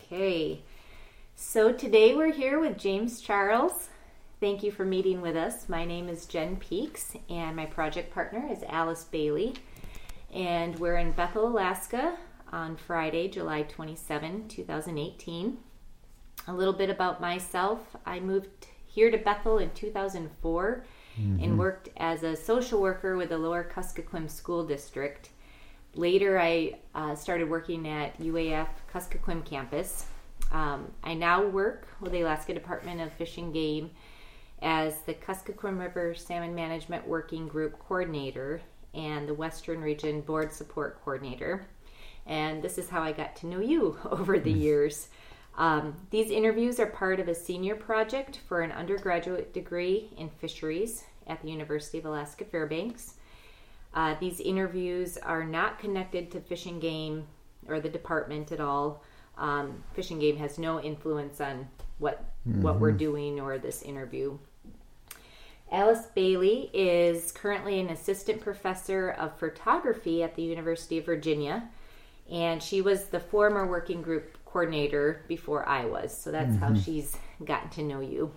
Okay, so today we're here with James Charles. Thank you for meeting with us. My name is Jen Peaks, and my project partner is Alice Bailey. And we're in Bethel, Alaska on Friday, July 27, 2018. A little bit about myself. I moved here to Bethel in 2004 and worked as a social worker with the Lower Kuskokwim School District. Later, I started working at UAF Kuskokwim campus. I now work with the Alaska Department of Fish and Game as the Kuskokwim River Salmon Management Working Group Coordinator and the Western Region Board Support Coordinator. And this is how I got to know you over the years. These interviews are part of a senior project for an undergraduate degree in fisheries at the University of Alaska Fairbanks. These interviews are not connected to Fish and Game or the department at all. Fish and Game has no influence on what we're doing or this interview. Alice Bailey is currently an assistant professor of photography at the University of Virginia, and she was the former working group coordinator before I was, so that's how she's gotten to know you.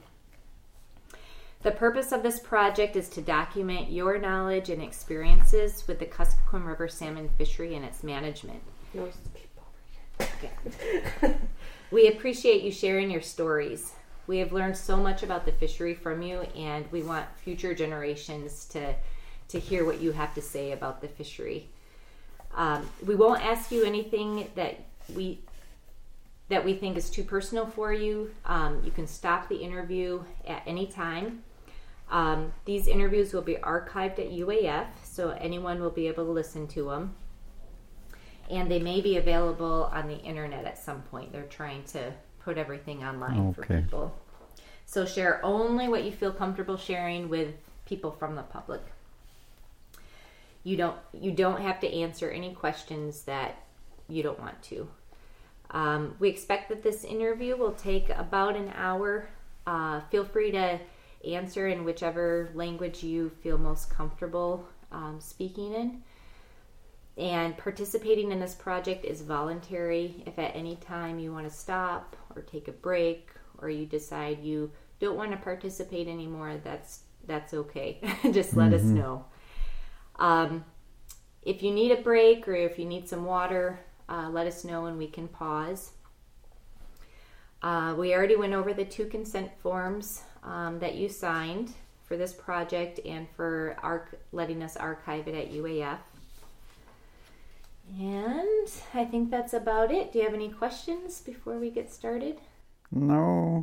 The purpose of this project is to document your knowledge and experiences with the Kuskokwim River salmon fishery and its management. Okay. We appreciate you sharing your stories. We have learned so much about the fishery from you, and we want future generations to hear what you have to say about the fishery. We won't ask you anything that we think is too personal for you. You can stop the interview at any time. These interviews will be archived at UAF, so anyone will be able to listen to them. And they may be available on the internet at some point. They're trying to put everything online for people. So share only what you feel comfortable sharing with people from the public. You don't have to answer any questions that you don't want to. We expect that this interview will take about an hour. Feel free to answer in whichever language you feel most comfortable speaking in. And participating in this project is voluntary. If at any time you want to stop or take a break, or you decide you don't want to participate anymore, that's okay. Just let us know. If you need a break or if you need some water, let us know and we can pause. We already went over the 2 consent forms that you signed for this project and for letting us archive it at UAF. And I think that's about it. Do you have any questions before we get started? No,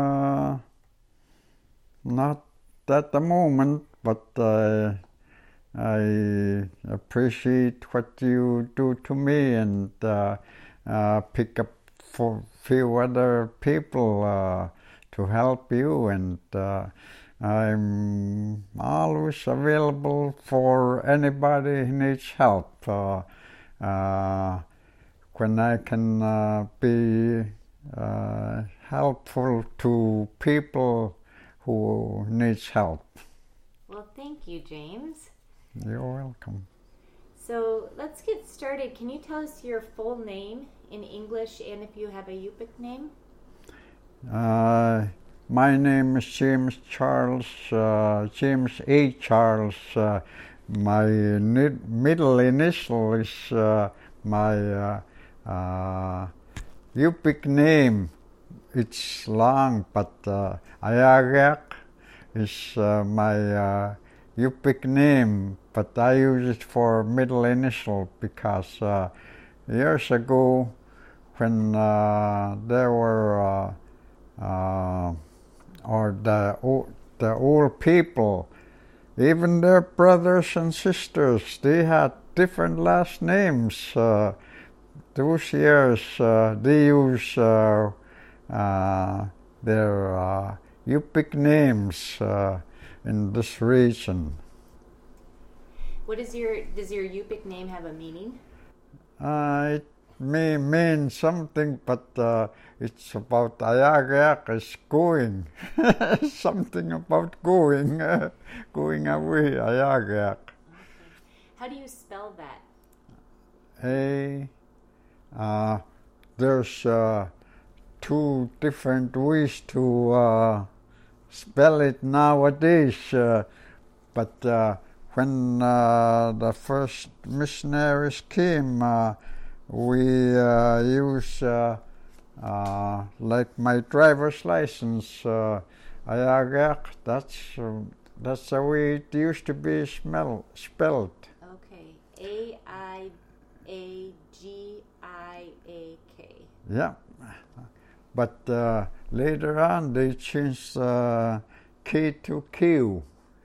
not at the moment, but I appreciate what you do to me and pick up for few other people to help you, and I'm always available for anybody who needs help. When I can be helpful to people who needs help. Well, thank you, James. You're welcome. So let's get started. Can you tell us your full name in English and if you have a Yupik name? My name is James Charles, James A. Charles. My middle initial is my Yupik name. It's long, but Ayagak is my Yupik name, but I use it for middle initial because years ago when there were the old people, even their brothers and sisters, they had different last names. Those years they use their Yupik names in this region. Does your Yupik name have a meaning? It may mean something, but it's about Ayagayak is going. Something about going away, Ayagayak. Okay. How do you spell that? There's two different ways to spell it nowadays. But when the first missionaries came, we used like my driver's license, Ayagak. That's the way it used to be spelled. Okay, Aiagiak. Yeah, but later on they changed K to Q.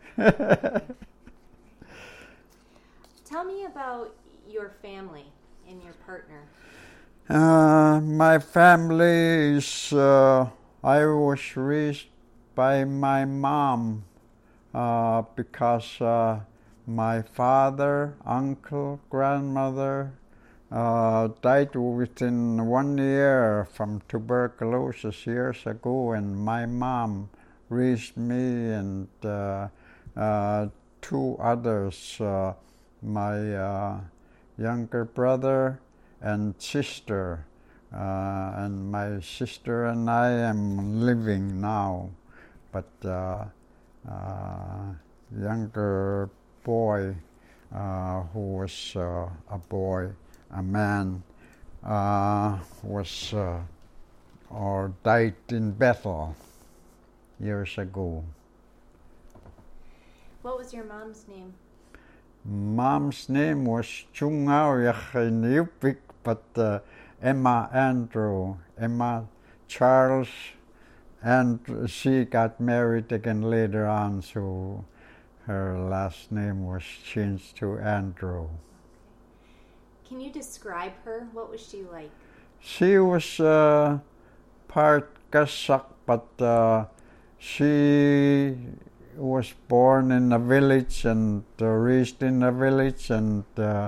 Tell me about your family and your partner. My family is, I was raised by my mom because my father, uncle, grandmother died within 1 year from tuberculosis years ago, and my mom raised me and two others, my younger brother and sister, and my sister and I am living now, but younger boy who was a boy, a man, was or died in Bethel years ago. What was your mom's name? Mom's name was Chungao Yupik, but Emma Andrew, Emma Charles, and she got married again later on, so her last name was changed to Andrew. Can you describe her? What was she like? She was part Kasak, but she was born in a village and raised in a village, and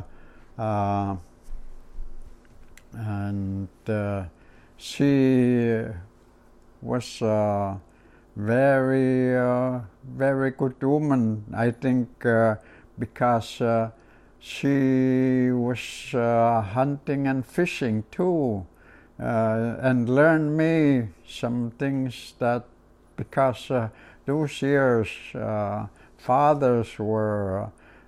she was a very good woman, I think, because she was hunting and fishing too, and learned me some things that, because those years fathers were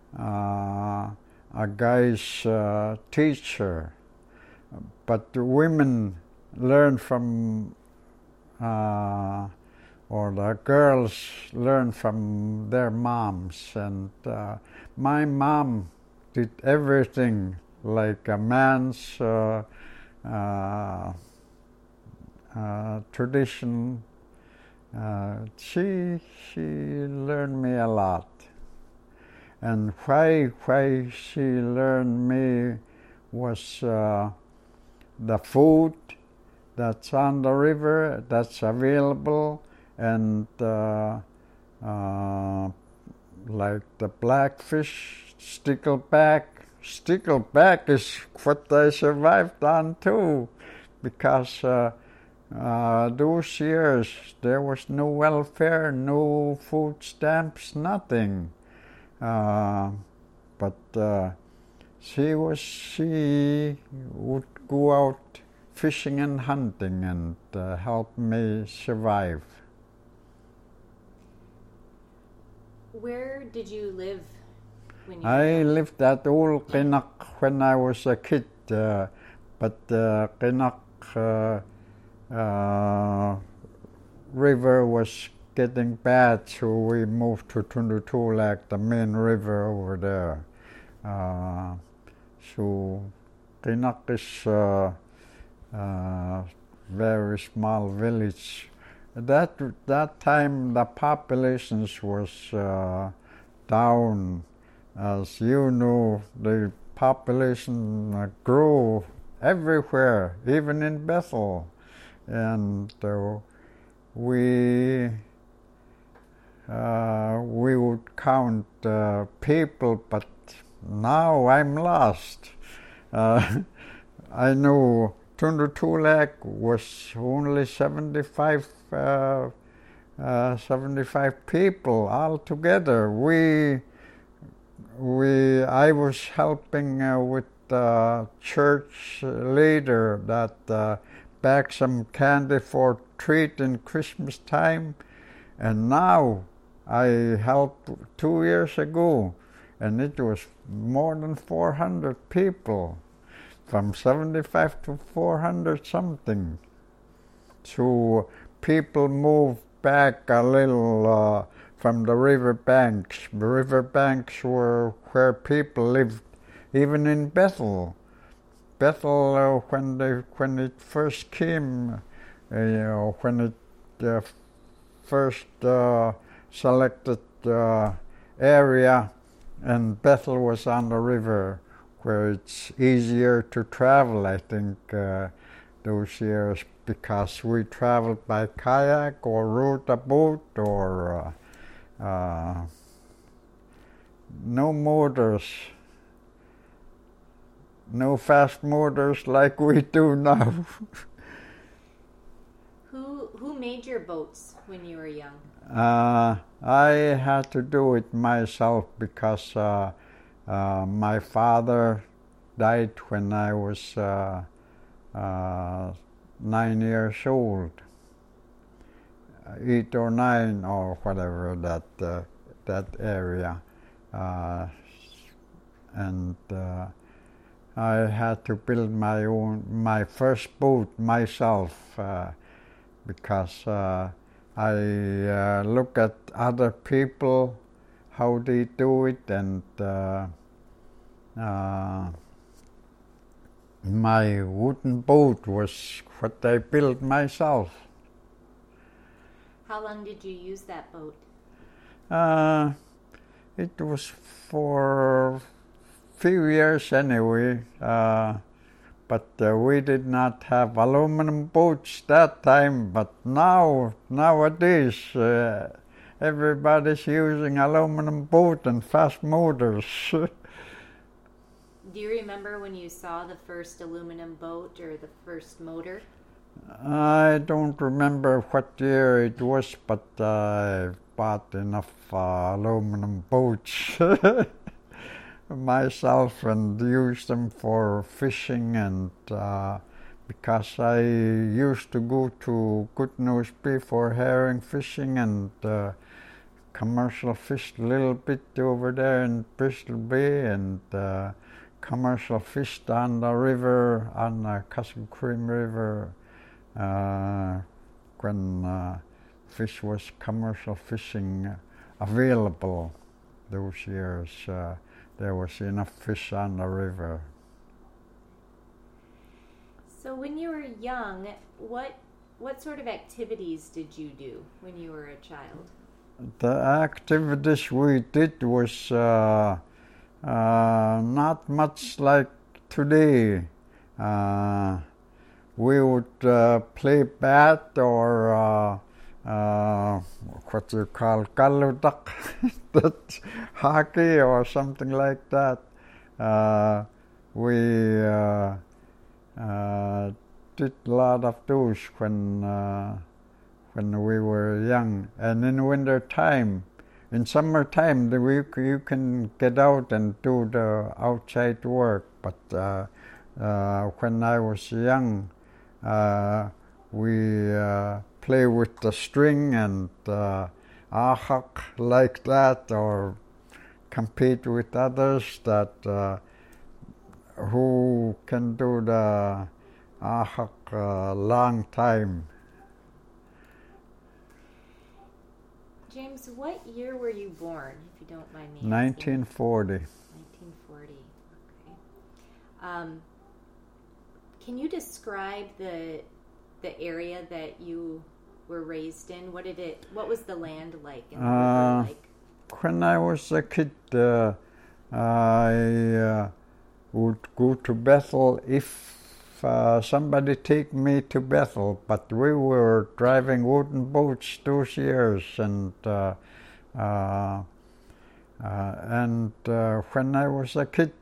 a guy's teacher, but the women learned from, or the girls learned from their moms, and my mom did everything like a man's tradition. She learned me a lot, and why she learned me was the food that's on the river, that's available, and like the blackfish, stickleback. Stickleback is what I survived on too, because those years there was no welfare, no food stamps, nothing. But she would go out fishing and hunting and help me survive. Where did you live when you I lived at Old Qinak when I was a kid, but Qinak river was getting bad, so we moved to Tundutulak, the main river over there. So Qinak is very small village. That time the populations was down. As you know, the population grew everywhere, even in Bethel, and we would count people, but now I'm lost. I know Tundutulak was only 75 people altogether. I was helping with the church leader that back some candy for treat in Christmas time. And now I helped 2 years ago, and it was more than 400 people, from 75 to 400 something. So people moved back a little from the riverbanks. The riverbanks were where people lived, even in Bethel. Bethel, when it first came, when it first selected area, and Bethel was on the river, where it's easier to travel, I think, those years, because we traveled by kayak or rowed a boat or no motors, no fast motors like we do now. Who made your boats when you were young? I had to do it myself because my father died when I was 9 years old, 8 or 9 or whatever, that area, and I had to build my first boat myself, because I look at other people, how they do it, and my wooden boat was what I built myself. How long did you use that boat? It was for few years anyway, but we did not have aluminum boats that time. But nowadays, everybody's using aluminum boat and fast motors. Do you remember when you saw the first aluminum boat or the first motor? I don't remember what year it was, but I bought enough aluminum boats myself and used them for fishing, and because I used to go to Goodnose Bay for herring fishing and commercial fish a little bit over there in Bristol Bay, and commercial fish down the river, on the Castle Cream River, when fish was commercial fishing available those years. There was enough fish on the river. So when you were young, what sort of activities did you do when you were a child? The activities we did was not much like today. We would play bat or what you call kaludak, that's hockey or something like that. We did a lot of those when we were young. And in winter time, in summertime, you can get out and do the outside work. But when I was young, we play with the string and ahak like that, or compete with others that who can do the ahak long time. James, what year were you born, if you don't mind me asking? 1940. 1940. Okay. Can you describe the area that you were raised in? What was the land like and the river like? When I was a kid, I would go to Bethel if somebody take me to Bethel, but we were driving wooden boats those years, and when I was a kid,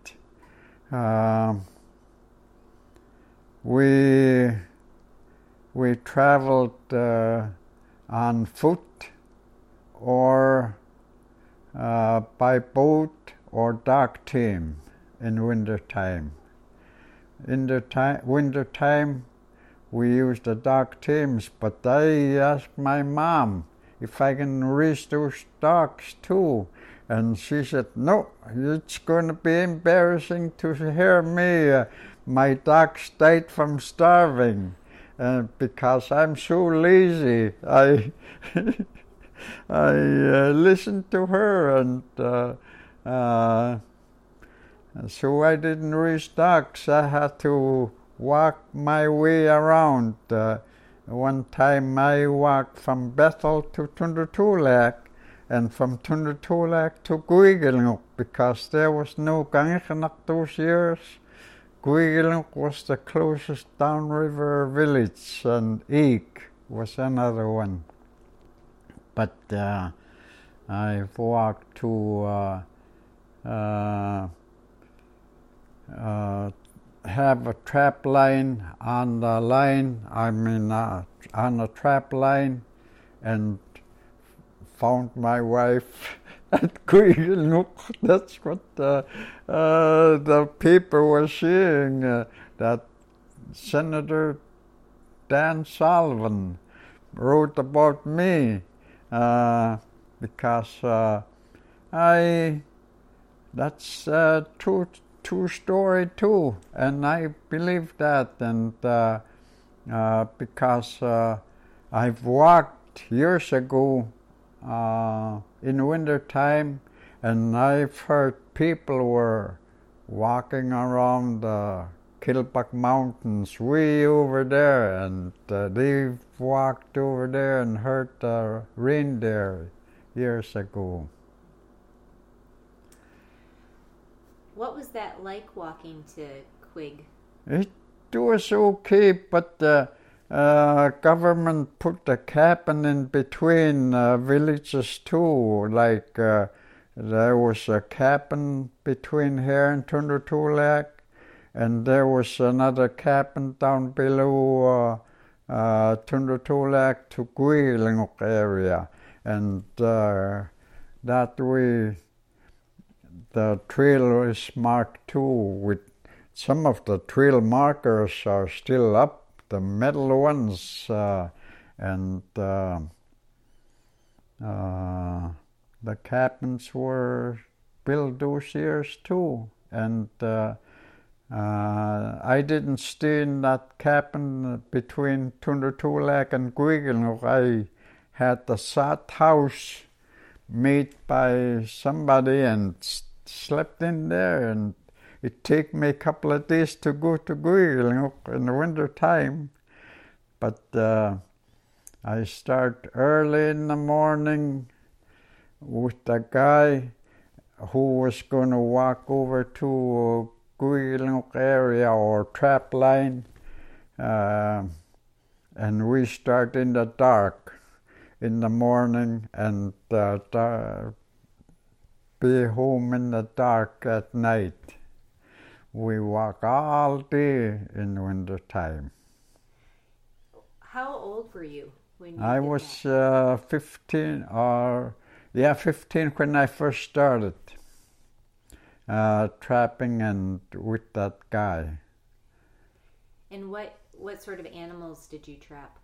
we traveled on foot or by boat or dog team in winter time. In the winter time, we use the dog teams, but I asked my mom if I can raise those dogs too. And she said, no, it's going to be embarrassing to hear me. My dogs died from starving because I'm so lazy. I listened to her, and so I didn't raise dogs. I had to walk my way around. One time I walked from Bethel to Tundutulak, and from Tundutulak to Guigelnuk, because there was no Ganganak those years. Guigelnuk was the closest downriver village, and Eek was another one. But I've walked to have a trap line on the line, on a trap line, and found my wife at Guigelnuk. That's what the people were saying, that Senator Dan Sullivan wrote about me because that's true story too, and I believe that, and because I've walked years ago in winter time, and I've heard people were walking around the Kilpack Mountains way over there, and they've walked over there and heard the reindeer years ago. What was that like walking to Quig? It was okay, but the government put a cabin in between villages too. Like there was a cabin between here and Tundutulak, and there was another cabin down below Tundutulak to Guigelnuk area, and that way the trail is marked too. With some of the trail markers are still up, the metal ones, and the cabins were built those years too. And I didn't stay in that cabin between Tundutulak and Guigelnuk. I had the sod house made by somebody and slept in there, and it take me a couple of days to go to Guigelnuk in the winter time. But I start early in the morning with a guy who was going to walk over to Guigelnuk area or trap line, and we start in the dark in the morning and be home in the dark at night. We walk all day in winter time. How old were you when you I did was that? 15 when I first started trapping and with that guy. And what sort of animals did you trap?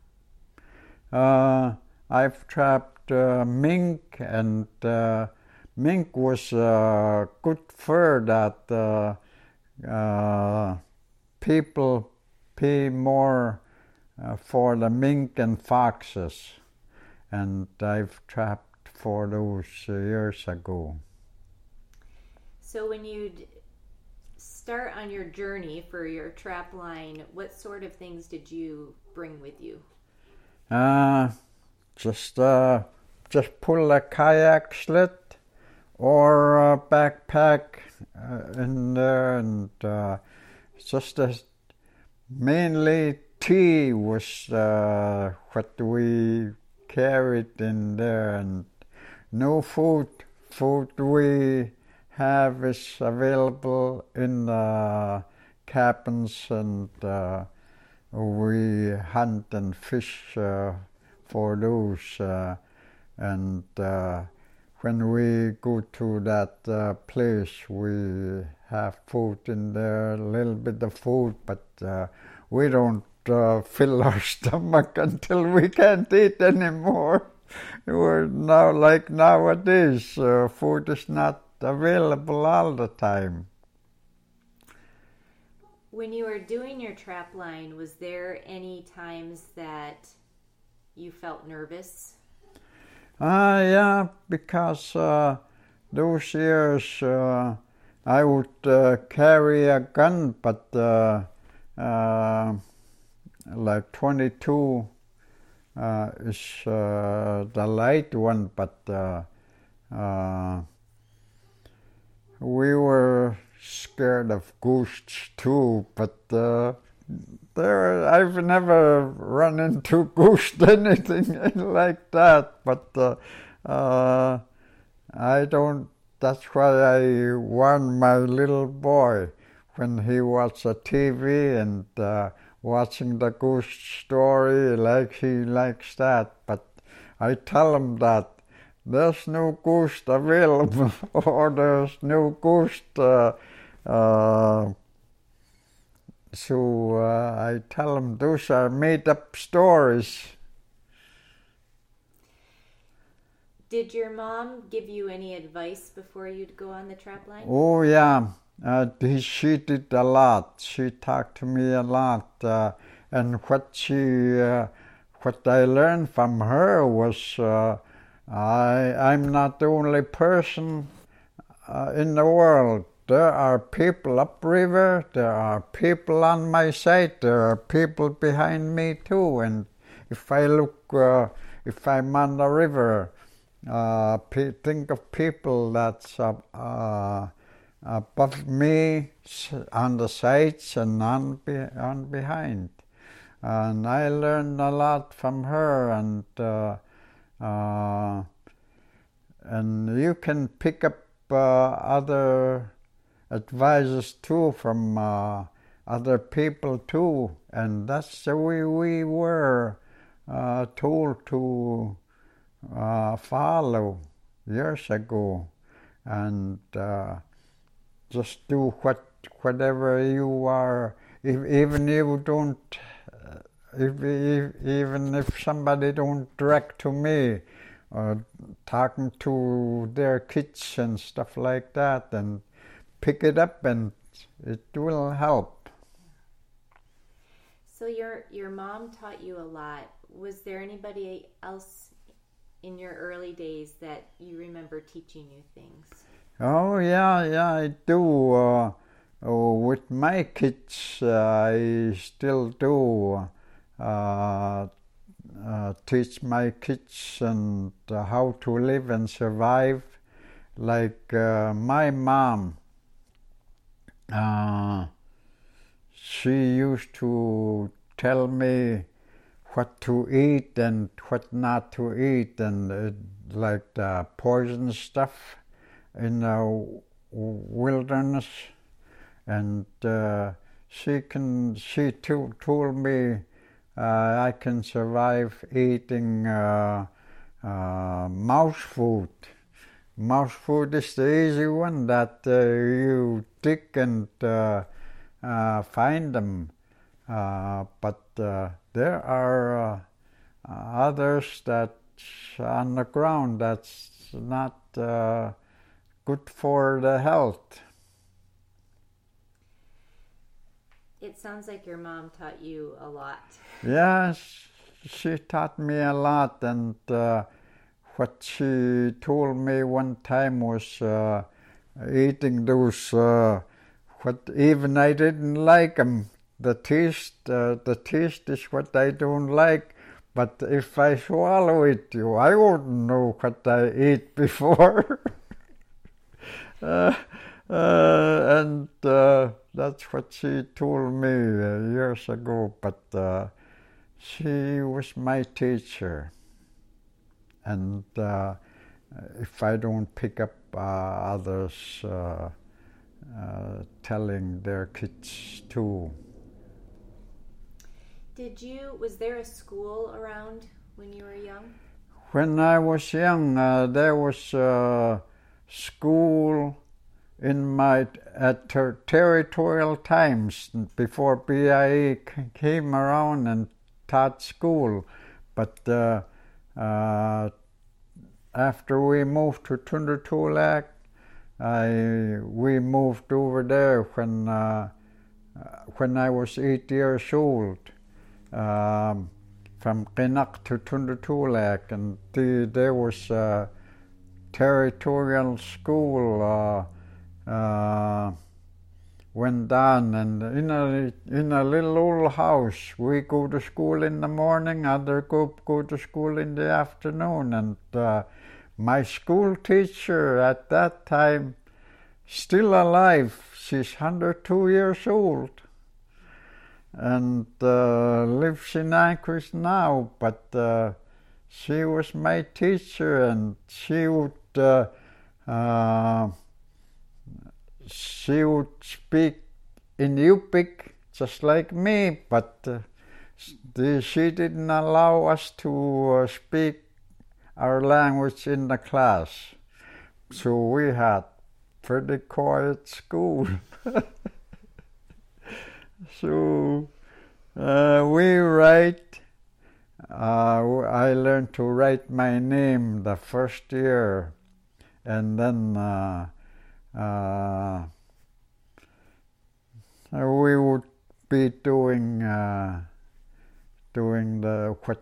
I've trapped mink, and mink was good fur that people pay more for the mink and foxes, and I've trapped for those years ago. So when you'd start on your journey for your trap line, what sort of things did you bring with you? Just pull a kayak sled or a backpack in there, and just mainly tea was what we carried in there, and no food. Food we have is available in the cabins, and we hunt and fish for those, and when we go to that place, we have food in there, a little bit of food, but we don't fill our stomach until we can't eat anymore. We're now like nowadays, food is not available all the time. When you were doing your trap line, was there any times that you felt nervous? Yeah, because those years I would carry a gun, but like 22 is the light one, but we were scared of ghosts too, but I've never run into ghost anything like that, but I don't. That's why I warn my little boy when he watches TV and watching the ghost story, like he likes that. But I tell him that there's no ghost available, or there's no ghost. So I tell him those are made-up stories. Did your mom give you any advice before you'd go on the trap line? Oh yeah, she did a lot. She talked to me a lot, and what I learned from her was I'm not the only person in the world. There are people upriver, there are people on my side, there are people behind me too. And if I look, if I'm on the river, think of people that's above me, on the sides and on behind. And I learned a lot from her, and you can pick up other advices too from other people too, and that's the way we were told to follow years ago, and just do whatever you are, even you don't, even if somebody don't direct to me, or talking to their kids and stuff like that, and pick it up and it will help. So your mom taught you a lot. Was there anybody else in your early days that you remember teaching you things? Oh yeah, I do. With my kids, I still do teach my kids and how to live and survive. Like my mom, she used to tell me what to eat and what not to eat, and like the poison stuff in the wilderness. And she told me I can survive eating mouse food. Mouse food is the easy one that you dig and find them. But there are others that's on the ground that's not good for the health. It sounds like your mom taught you a lot. Yes, she taught me a lot, and what she told me one time was eating those, what even I didn't like them. The taste is what I don't like, but if I swallow it, I won't know what I ate before. And that's what she told me years ago, but she was my teacher. And if I don't pick up others telling their kids too. Was there a school around when you were young? When I was young, there was school in my territorial times before BIE came around and taught school, but after we moved to Tundratulak, we moved over there when I was 8 years old, from Qinak to Tundratulak, and there was a territorial school went on, and in a little old house. We go to school in the morning, other go to school in the afternoon, and my school teacher at that time, still alive, she's 102 years old, and lives in Anchorage now, but she was my teacher, and she would speak in Yupik just like me, but she didn't allow us to speak our language in the class. So we had pretty quiet school. So we write, I learned to write my name the first year, and then we would be doing what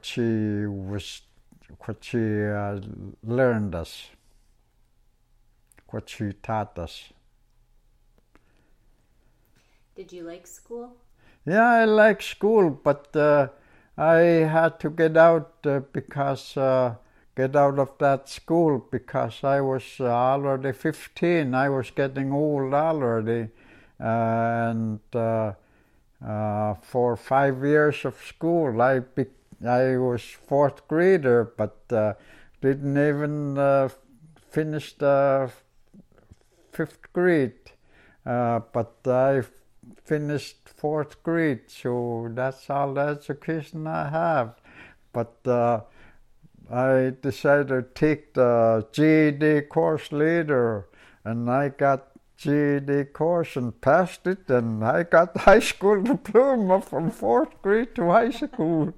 she learned us, what she taught us. Did you like school? Yeah, I like school, but I had to get out get out of that school because I was already 15. I was getting old already, and for 5 years of school, I was fourth grader, but didn't even finish the fifth grade. But I finished fourth grade, so that's all the education I have. But I decided to take the GED course later, and I got GED course and passed it, and I got high school diploma from fourth grade to high school.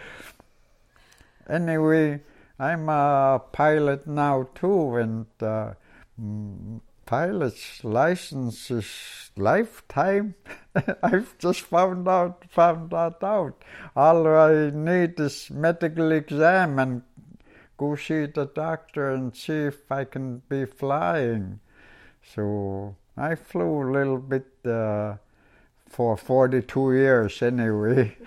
Anyway, I'm a pilot now too, and pilot's license is lifetime. I've just found that out. All I need is medical exam and go see the doctor and see if I can be flying. So I flew a little bit for 42 years anyway,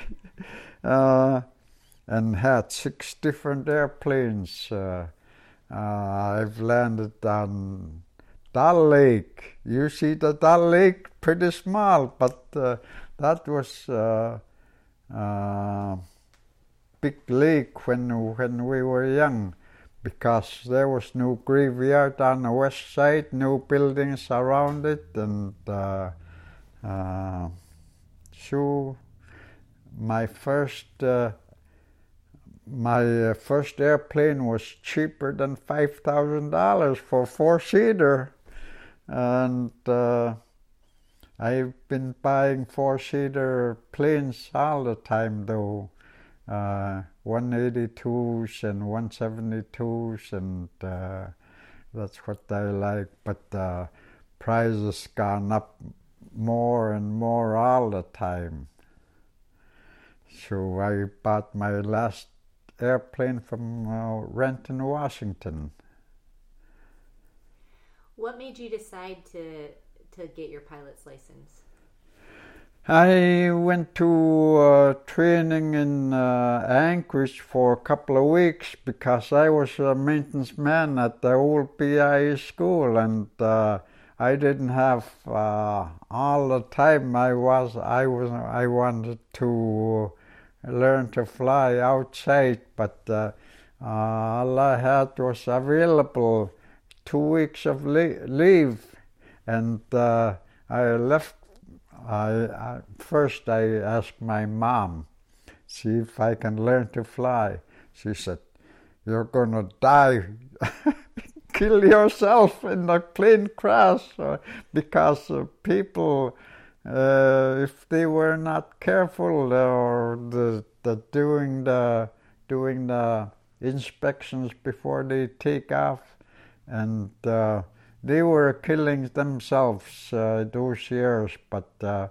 and had 6 different airplanes. I've landed on Dal Lake. You see the Dal Lake, pretty small, but that was big lake when we were young, because there was no graveyard on the west side, no buildings around it, and so my first airplane was cheaper than $5,000 for 4-seater, and I've been buying 4-seater planes all the time though. 182s and 172s, and that's what I like, but prices gone up more and more all the time. So I bought my last airplane from Renton, Washington. What made you decide to get your pilot's license? I went to training in Anchorage for a couple of weeks because I was a maintenance man at the old BIE school, and I didn't have all the time I wanted to learn to fly outside, but all I had was available 2 weeks of leave, and I left. First I asked my mom, see if I can learn to fly. She said, "You're gonna die kill yourself in a plane crash because people, if they were not careful or doing the inspections before they take off, and they were killing themselves those years. But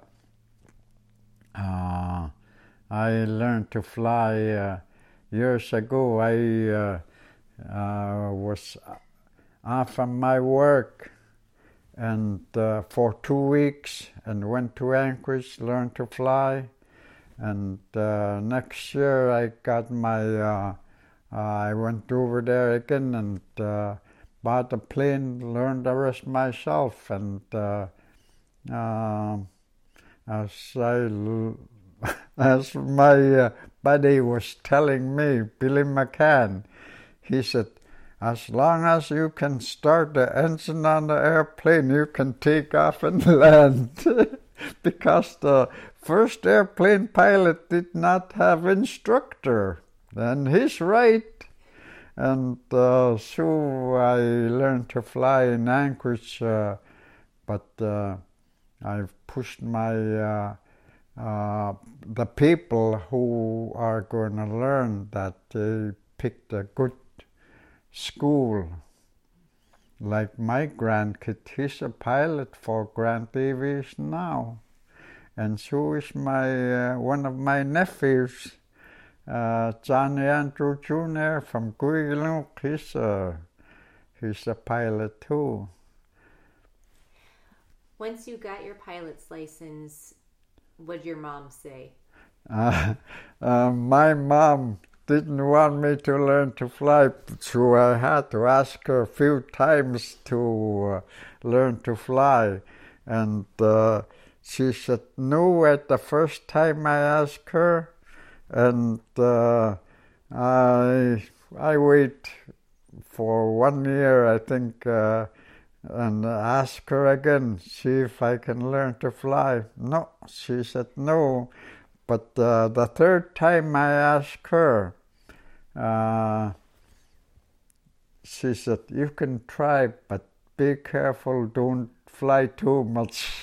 I learned to fly years ago. I was off from my work and for 2 weeks and went to Anchorage, learned to fly. And next year I got my, I went over there again and bought a plane, learned the rest myself. And as my buddy was telling me, Billy McCann, he said, as long as you can start the engine on the airplane, you can take off and land. Because the first airplane pilot did not have instructor. And he's right. And so I learned to fly in Anchorage, but I've pushed my the people who are going to learn that they picked a good school. Like my grandkid, he's a pilot for Grant Aviation now, and so is my one of my nephews, Johnny Andrew Jr. from Guillemot. He's a pilot too. Once you got your pilot's license, what did your mom say? My mom didn't want me to learn to fly, so I had to ask her a few times to learn to fly. And she said no at the first time I asked her. And I wait for 1 year, I think, and ask her again, see if I can learn to fly. No, she said no. But the third time I asked her, she said, you can try, but be careful, don't fly too much.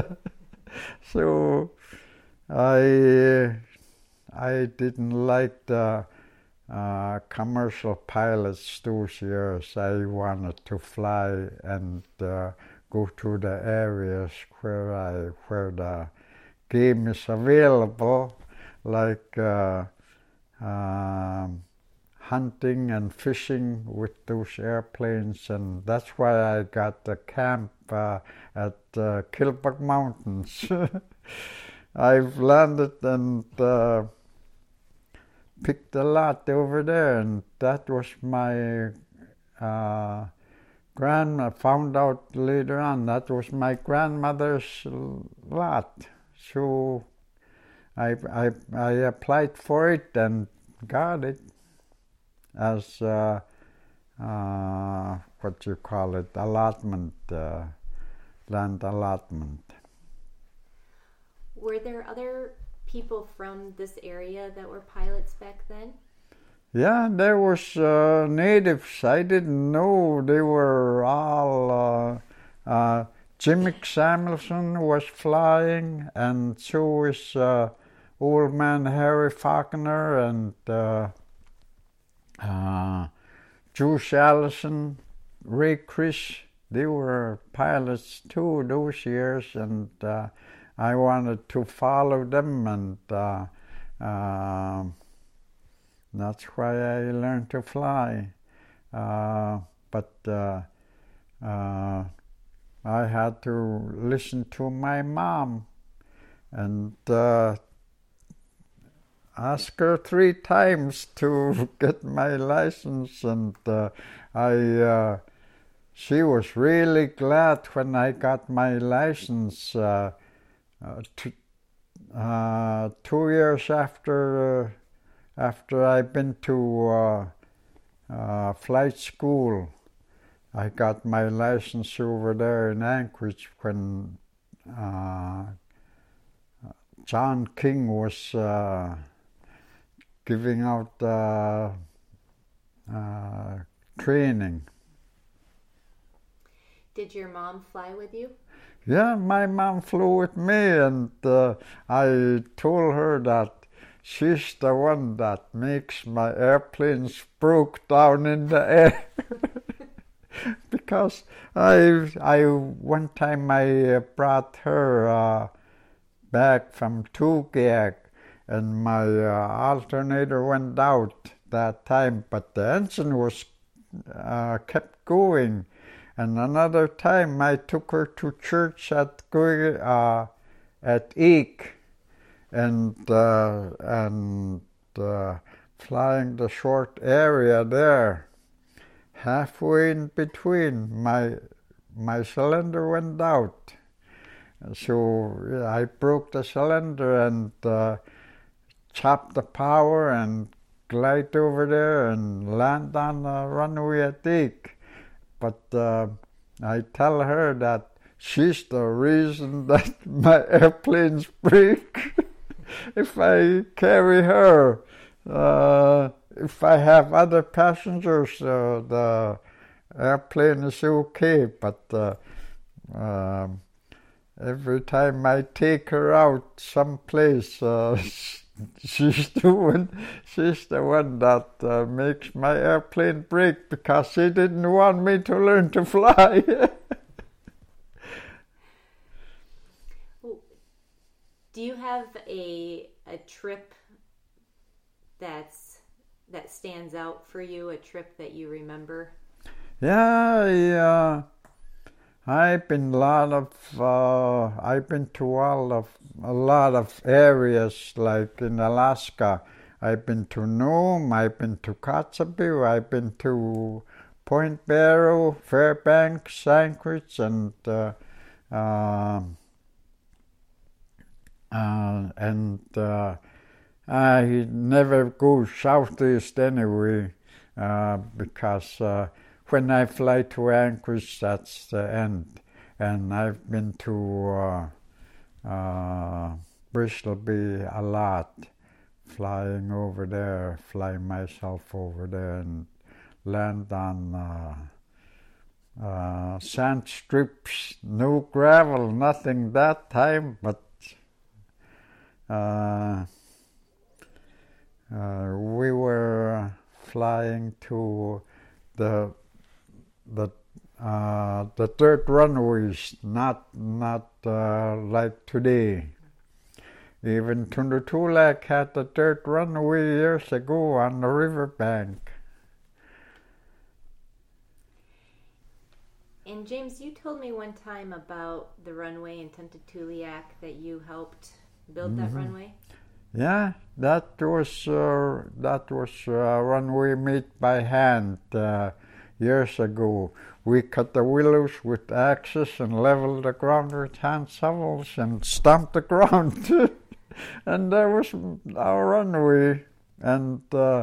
So I didn't like the commercial pilots those years. I wanted to fly and go to the areas where the game is available, like hunting and fishing with those airplanes, and that's why I got the camp at Kilbuck Mountains. I've landed and picked a lot over there, and that was my grandma. Found out later on that was my grandmother's lot. So I applied for it and got it as what you call it, allotment, land allotment. Were there other people from this area that were pilots back then? Yeah, there was natives. I didn't know they were all. Jimmy Samuelson was flying, and so was old man Harry Faulkner and Juice Allison, Ray Krish. They were pilots too those years, and I wanted to follow them, and that's why I learned to fly. But I had to listen to my mom and ask her 3 times to get my license, and she was really glad when I got my license. 2 years after I'd been to flight school, I got my license over there in Anchorage when John King was giving out training. Did your mom fly with you? Yeah, my mom flew with me, and I told her that she's the one that makes my airplanes broke down in the air. Because I one time I brought her back from Tugiak, and my alternator went out that time, but the engine was kept going. And another time I took her to church at Eek, and flying the short area there. Halfway in between, my cylinder went out. So I broke the cylinder and chopped the power and glide over there and land on the runway at Eek. But I tell her that she's the reason that my airplanes break. If I carry her, if I have other passengers, the airplane is okay. But every time I take her out someplace, she's the one that makes my airplane break, because she didn't want me to learn to fly. Do you have a trip that stands out for you? A trip that you remember? Yeah. I've been I've been to a lot of areas, like in Alaska. I've been to Nome, I've been to Kotzebue, I've been to Point Barrow, Fairbanks, Anchorage, and I never go southeast anyway, because when I fly to Anchorage, that's the end. And I've been to Bristol Bay a lot, flying over there, fly myself over there and land on sand strips, no gravel, nothing that time, but we were flying to the dirt runways, not like today. Even Tunutulak had the dirt runway years ago on the riverbank. And James, you told me one time about the runway in Tuntutuliak that you helped build that runway. Yeah, that was a runway made by hand years ago. We cut the willows with axes and leveled the ground with hand shovels and stomped the ground. And there was our runway, and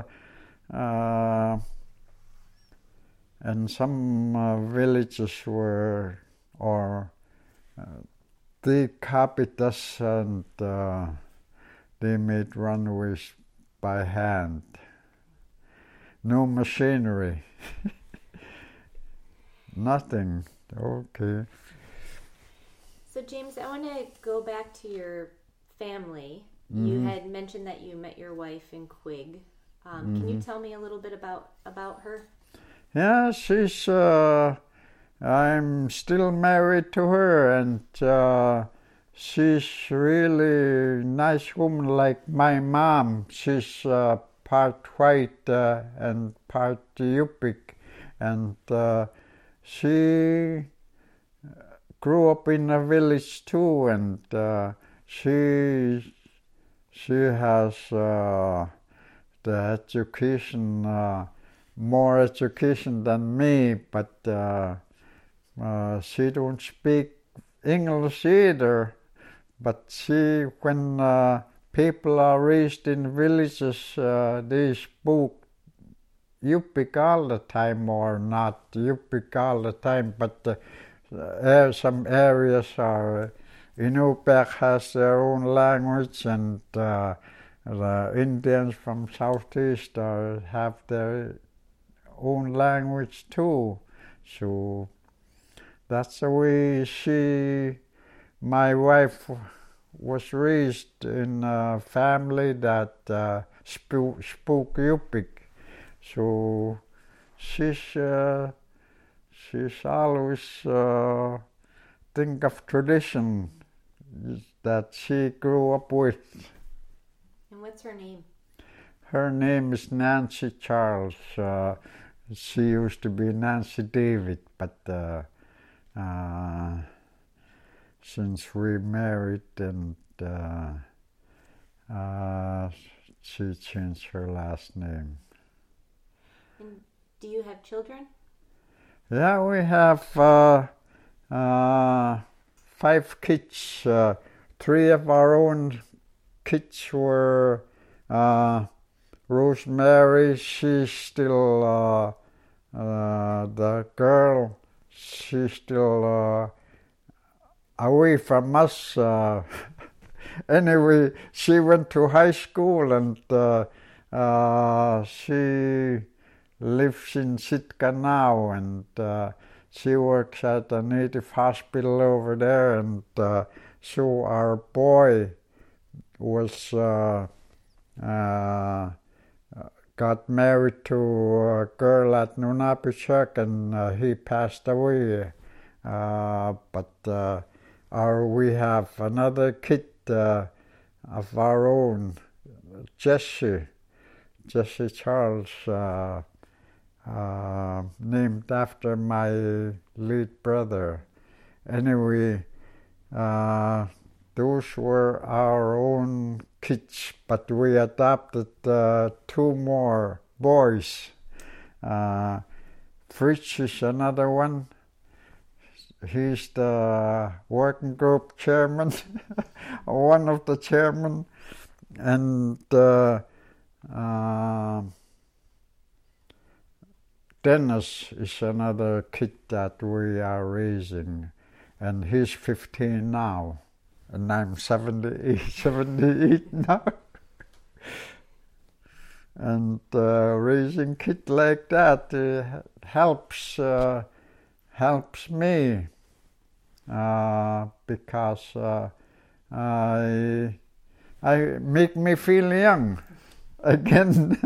some villages were, or they copied us, and they made runways by hand. No machinery. Nothing. Okay. So James, I want to go back to your family. You had mentioned that you met your wife in Quig. Can you tell me a little bit about her? Yeah, she's. I'm still married to her, and she's really nice woman, like my mom. She's part white and part Yupik, and she grew up in a village too, and she has the education, more education than me, but she don't speak English either. But when people are raised in villages, they speak Yupik all the time, or not Yupik all the time, but some areas are, Inupiaq has their own language, and the Indians from Southeast have their own language too. So that's the way my wife was raised in a family that spoke Yupik. So she's always think of tradition that she grew up with. And what's her name? Her name is Nancy Charles. She used to be Nancy David, but since we married and she changed her last name. And do you have children? Yeah, we have 5 kids. 3 of our own kids were Rosemary. She's still the girl. She's still away from us. Anyway, she went to high school and she lives in Sitka now, and she works at a native hospital over there. And so our boy was got married to a girl at Nunapishak, and he passed away. But we have another kid of our own, Jesse Charles, named after my late brother. Anyway, those were our own kids, but we adopted 2 more boys. Fritz is another one. He's the working group chairman, one of the chairmen, and Dennis is another kid that we are raising, and he's 15 now, and I'm 78 now. And raising kid like that helps me because I make me feel young again.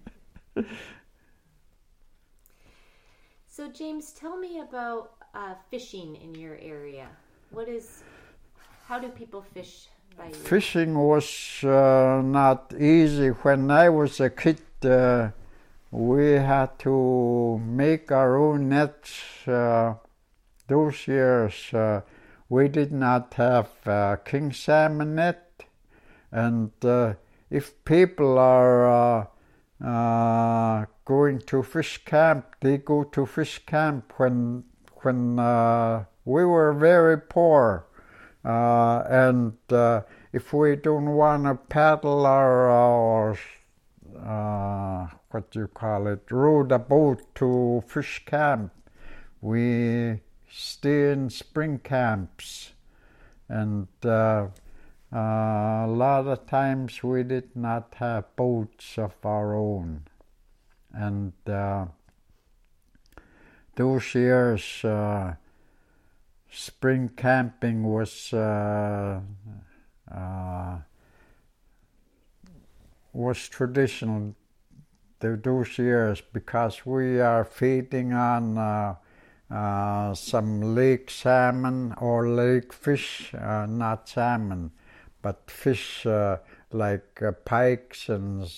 So James, tell me about fishing in your area. How do people fish by you? Fishing was not easy. When I was a kid, we had to make our own nets. Those years we did not have king salmon net, and if people are going to fish camp, they go to fish camp when we were very poor, and if we don't want to paddle or row the boat to fish camp, we stay in spring camps, and a lot of times we did not have boats of our own. And those years, spring camping was traditional those years, because we are feeding on some lake salmon or lake fish, not salmon, but fish like pikes and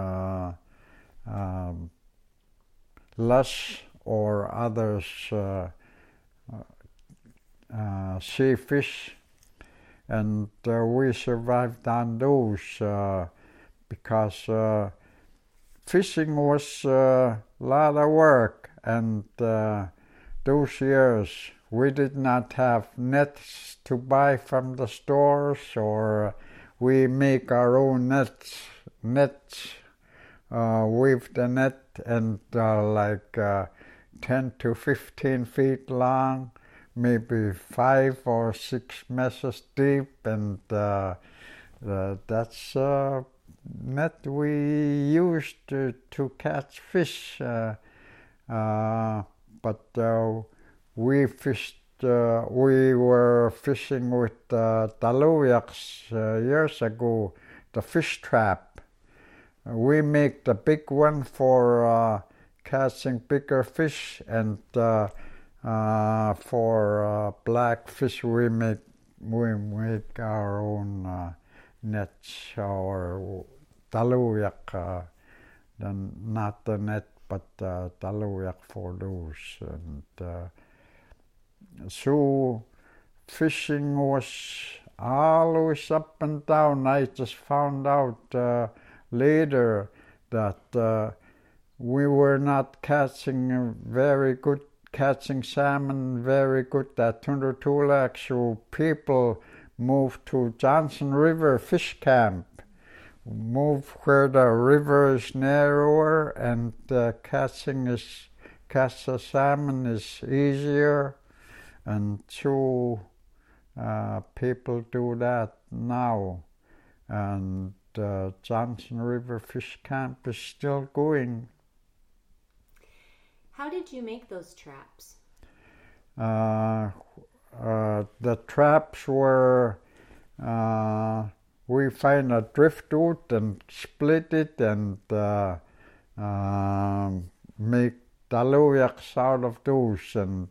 lush or others, sea fish, and we survived on those because fishing was a lot of work, and those years we did not have nets to buy from the stores, or we make our own nets, weave the net, and like 10 to 15 feet long, maybe 5 or 6 messes deep, and that's net we used to catch fish. But we fished we were fishing with Taluyaks years ago, the fish trap. We make the big one for catching bigger fish, and for black fish we make our own nets or taluyak, not the net but taluyak for those. And so fishing was always up and down. I just found out later that we were not catching salmon very good at Tundertulak, so people moved to Johnson River Fish Camp, moved where the river is narrower and catch the salmon is easier, and so people do that now, and Johnson River Fish Camp is still going. How did you make those traps? The traps were, we find a driftwood and split it and make taluyaks out of those, and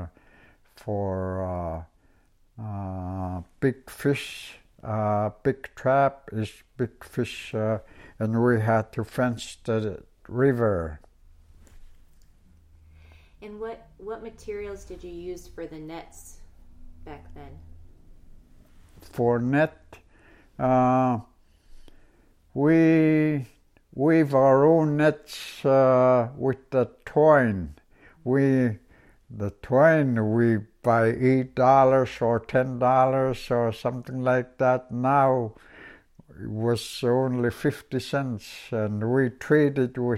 for big fish, big trap is big fish, and we had to fence the river. And what materials did you use for the nets back then? For net, we weave our own nets with the twine. The twine we buy $8 or $10 or something like that. Now it was only 50 cents, and we traded with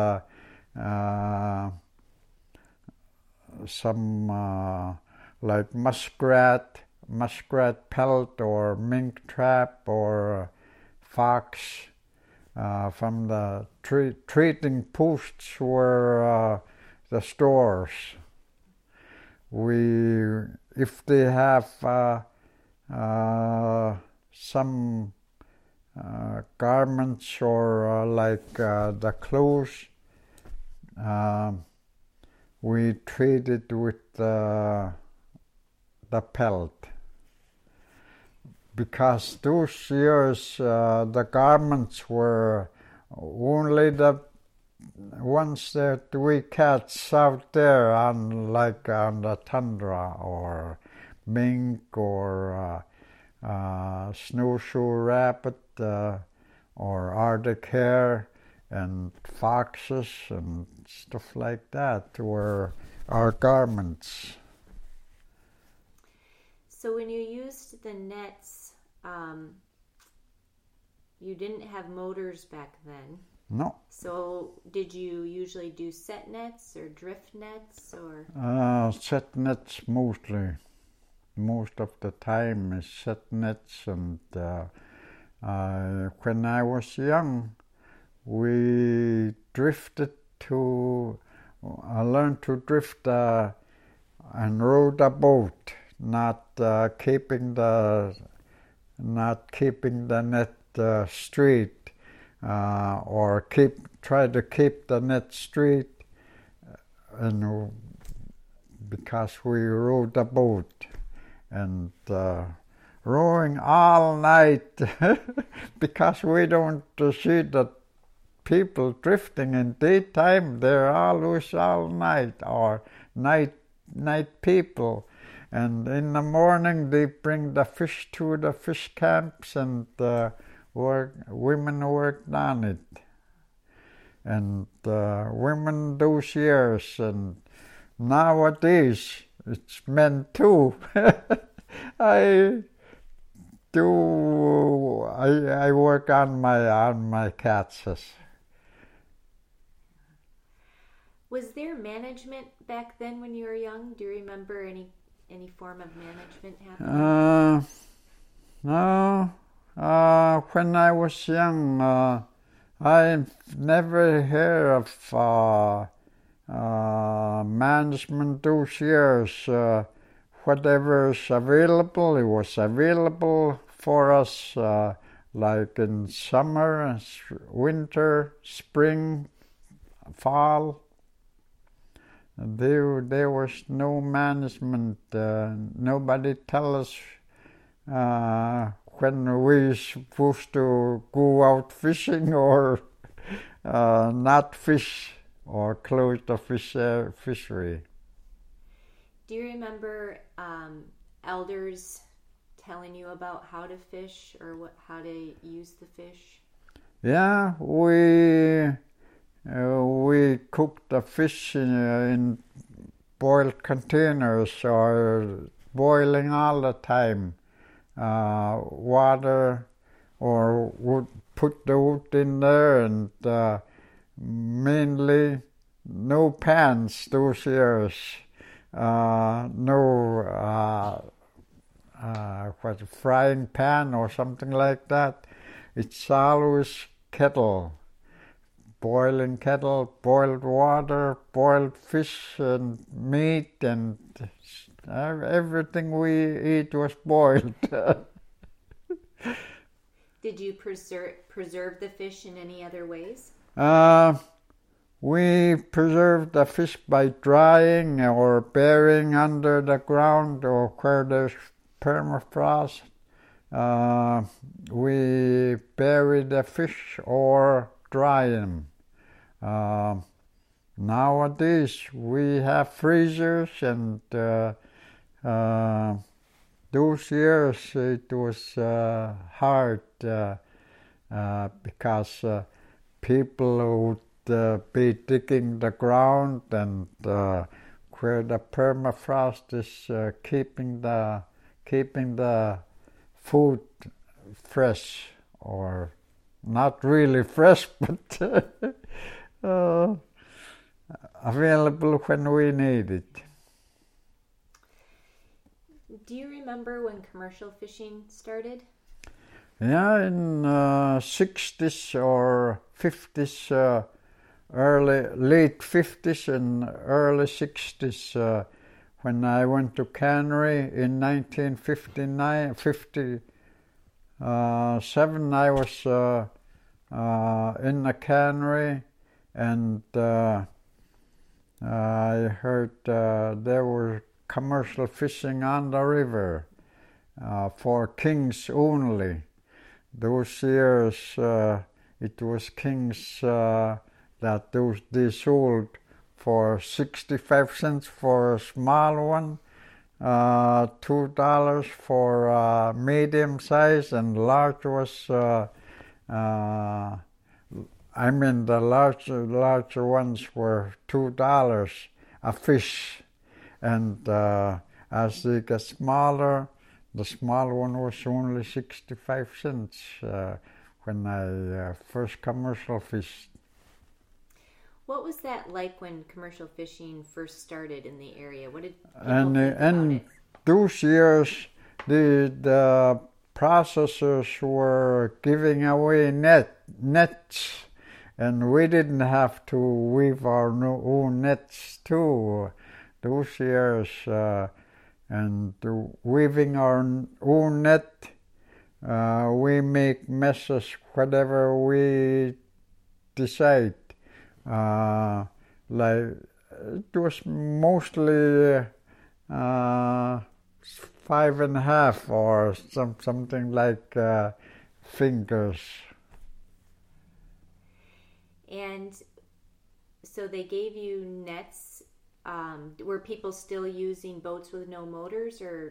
some like muskrat pelt or mink trap or fox from the trading posts were the stores. If they have some garments or like the clothes, we traded with the pelt, because those years the garments were only the ones that we catch out there on the tundra, or mink or snowshoe rabbit or Arctic hare and foxes and stuff like that were our garments. So when you used the nets, you didn't have motors back then. No. So did you usually do set nets or drift nets or? Set nets mostly. Most of the time is set nets, and when I was young, we drifted I learned to drift and rowed a boat, not keeping the net straight, or try to keep the net straight, and because we rowed a boat and rowing all night because we don't see the people drifting in daytime. They're always all night, or night people, and in the morning they bring the fish to the fish camps, and women worked on it, and women those years, and nowadays it's men too. I work on my catches. Was there management back then when you were young? Do you remember any form of management happening? No. When I was young, I never heard of management those years. whatever is available. It was available for us, like in summer, winter, spring, fall. There was no management. Nobody tell us when we supposed to go out fishing or not fish or close the fishery. Do you remember elders telling you about how to fish or how to use the fish? Yeah, we cooked the fish in boiled containers or boiling all the time. Water, or would put the wood in there, and mainly no pans those years. No frying pan or something like that. It's always kettle, boiling kettle, boiled water, boiled fish and meat, and everything we eat was boiled. Did you preserve the fish in any other ways? We preserve the fish by drying or burying under the ground or where there's permafrost. We bury the fish or dry them. Nowadays we have freezers, and those years it was hard because people would be digging the ground, and where the permafrost is keeping the food fresh, or not really fresh, but available when we need it. Do you remember when commercial fishing started? Yeah, in 60s or 50s, late 50s and early 60s, when I went to Cannery in 1957, I was in the cannery, and I heard there were commercial fishing on the river for kings only. Those years it was kings that they sold for 65 cents for a small one, $2 for medium size, and large was the larger ones were $2 a fish, and as they get smaller, the small one was only 65 cents when I first commercial fished. What was that like when commercial fishing first started in the area? What did people And think about it? those years, the processors were giving away nets, and we didn't have to weave our own nets too. Those years, and weaving our own net, we make messes whatever we decide. Like it was mostly 5.5 or something like fingers. And so they gave you nets. Were people still using boats with no motors, or?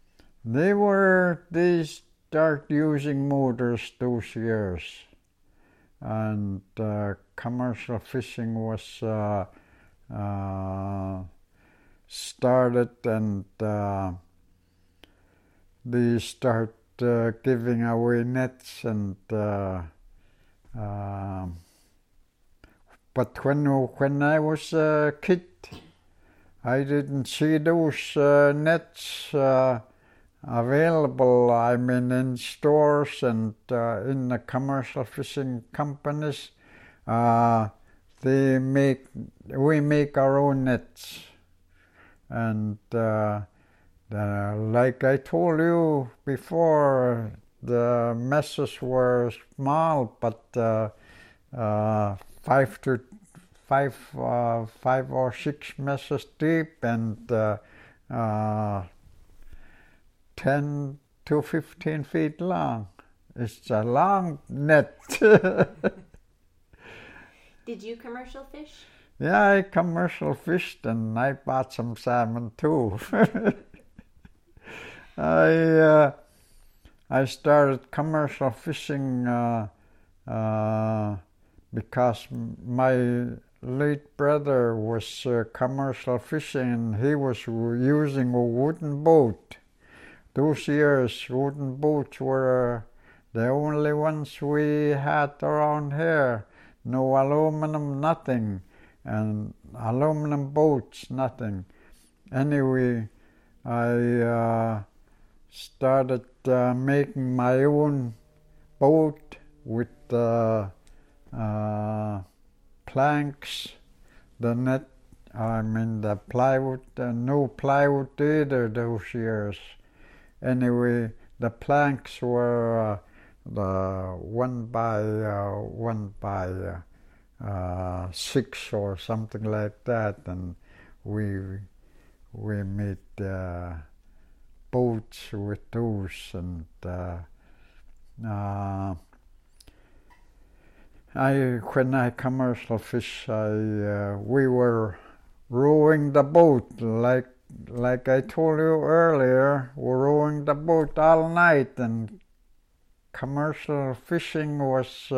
They start using motors those years, and commercial fishing was started, and they start giving away nets, and but when I was a kid, I didn't see those nets available. I mean, in stores and in the commercial fishing companies, we make our own nets, and Like I told you before, the messes were small, but five or six messes deep, and 10 to 15 feet long. It's a long net. Did you commercial fish? Yeah, I commercial fished, and I bought some salmon too. I started commercial fishing because my late brother was commercial fishing, and he was using a wooden boat. Those years, wooden boats were the only ones we had around here. No aluminum, nothing. And aluminum boats, nothing. Anyway, I started making my own boat with planks, the net, the plywood, no plywood either those years. Anyway, the planks were the 1 by 6 or something like that, and we made boats with those, and when I commercial fish, we were rowing the boat like I told you earlier. We're rowing the boat all night, and commercial fishing was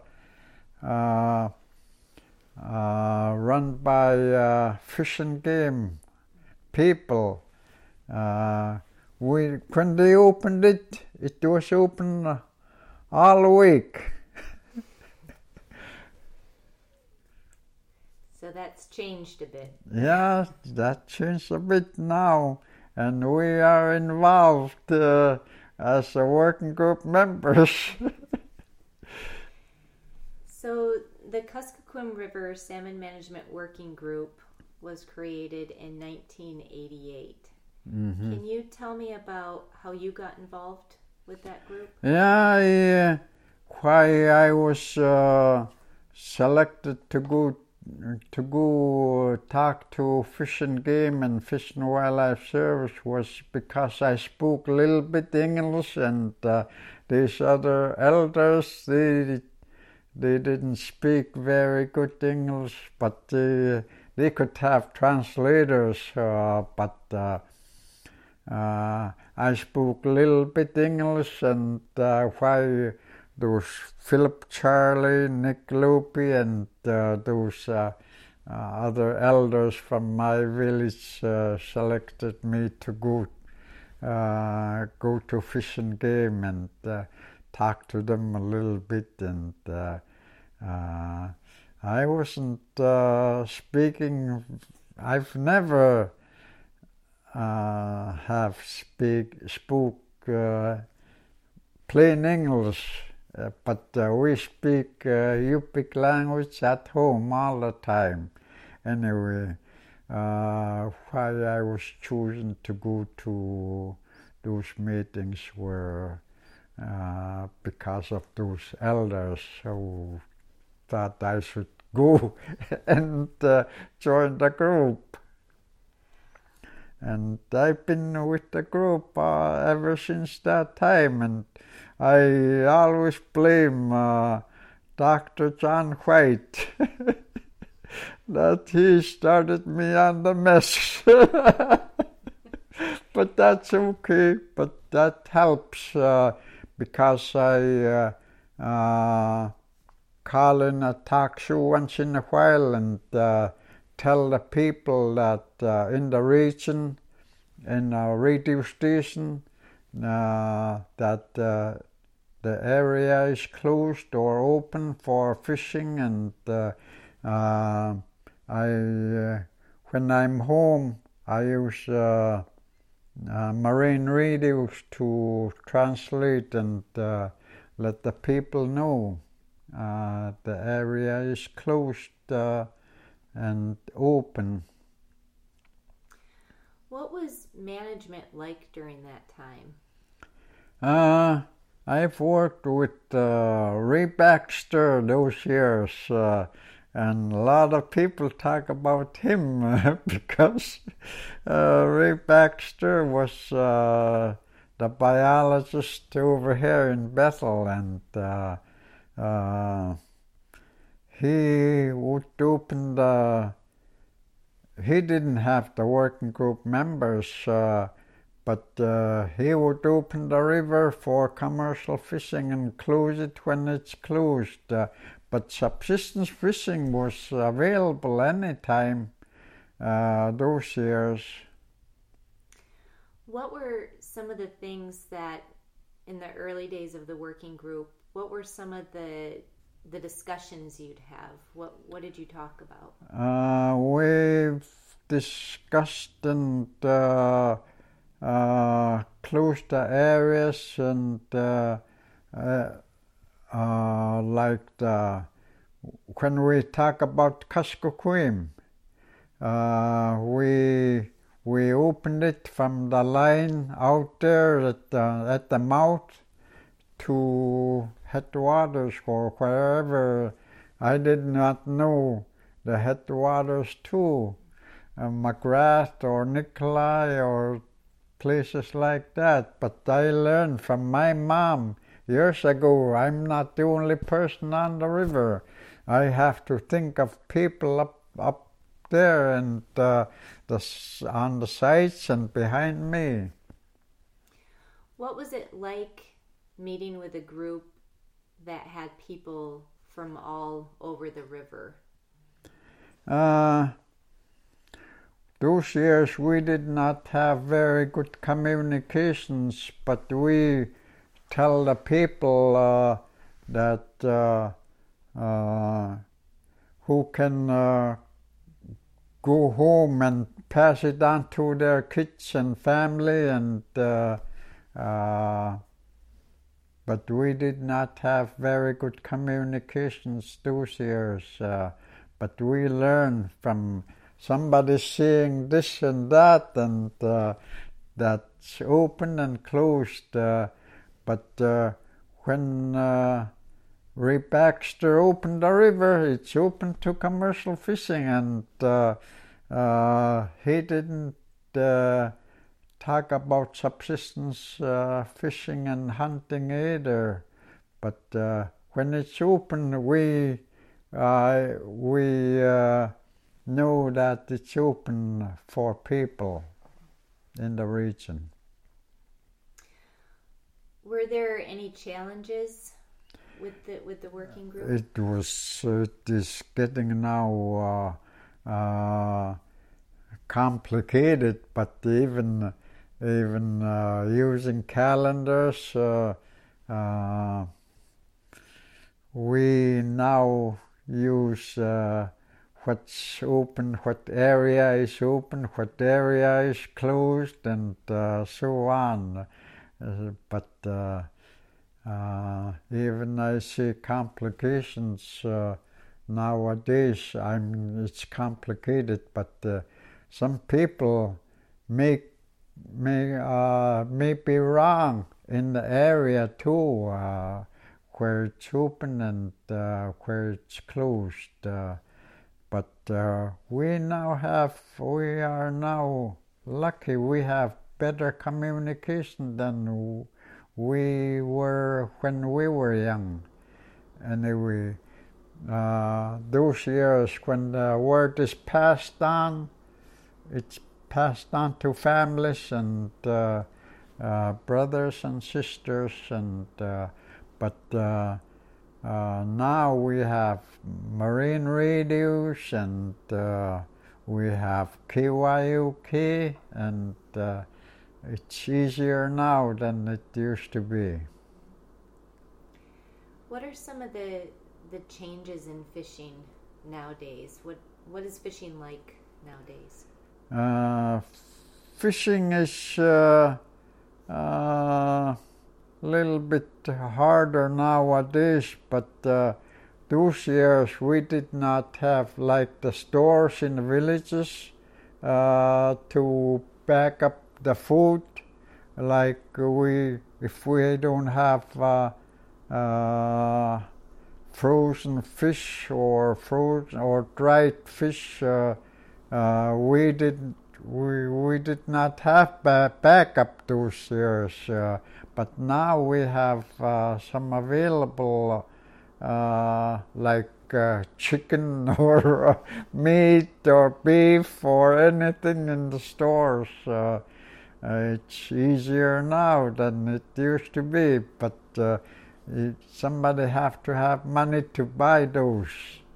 run by Fish and Game people. When they opened it, it was open all week. So that's changed a bit. Yeah, that changed a bit now, and we are involved as a working group members. So the Kuskokwim River Salmon Management Working Group was created in 1988. Mm-hmm. Can you tell me about how you got involved with that group? Yeah, why I was selected to go talk to Fish and Game and Fish and Wildlife Service was because I spoke a little bit English, and these other elders, they didn't speak very good English, but they could have translators, but I spoke a little bit English, and why those Philip Charlie, Nick Loopy, and those other elders from my village selected me to go to Fish and Game and talk to them a little bit, and I wasn't speaking. I've never spoke plain English, but we speak Yupik language at home all the time. Anyway, why I was chosen to go to those meetings were because of those elders who thought I should go and join the group. And I've been with the group ever since that time, and I always blame Dr. John White that he started me on the mess. But that's okay, but that helps because I call in a talk show once in a while and tell the people that in the region, in a radio station, that the area is closed or open for fishing, and when I'm home, I use marine radios to translate and let the people know the area is closed and open. What was management like during that time? I've worked with Ray Baxter those years, and a lot of people talk about him because Ray Baxter was the biologist over here in Bethel, and he would open he didn't have the working group members, but he would open the river for commercial fishing and close it when it's closed. But subsistence fishing was available anytime those years. What were some of the things that in the early days of the working group, what were some of the discussions you'd have? What did you talk about? We've discussed and closed the areas and when we talk about Kuskokwim, we opened it from the line out there at the mouth to headwaters or wherever. I did not know the headwaters too, McGrath or Nikolai or places like that. But I learned from my mom years ago, I'm not the only person on the river. I have to think of people up there and on the sides and behind me. What was it like meeting with a group that had people from all over the river? Those years we did not have very good communications, but we tell the people that who can go home and pass it on to their kids and family, and but we did not have very good communications those years. But we learned from somebody saying this and that, and that's open and closed. But when Ray Baxter opened the river, it's open to commercial fishing, and he didn't talk about subsistence fishing and hunting either. But when it's open, we know that it's open for people in the region. Were there any challenges with the working group? It is getting now complicated, but even using calendars, we now use what's open, what area is open, what area is closed, and so on. But even I see complications nowadays. It's complicated, but some people may be wrong in the area too, where it's open and where it's closed. But we are now lucky. We have better communication than we were when we were young. Anyway, those years when the word is passed on, it's passed on to families and brothers and sisters, and but now we have marine radios, and we have KYUK, and it's easier now than it used to be. What are some of the changes in fishing nowadays? What is fishing like nowadays? Fishing is little bit harder nowadays, but those years we did not have like the stores in the villages to back up the food, like if we don't have frozen fish or frozen or dried fish, we did not have backup those years. But now we have some available, like chicken or meat or beef or anything in the stores. It's easier now than it used to be, but somebody have to have money to buy those.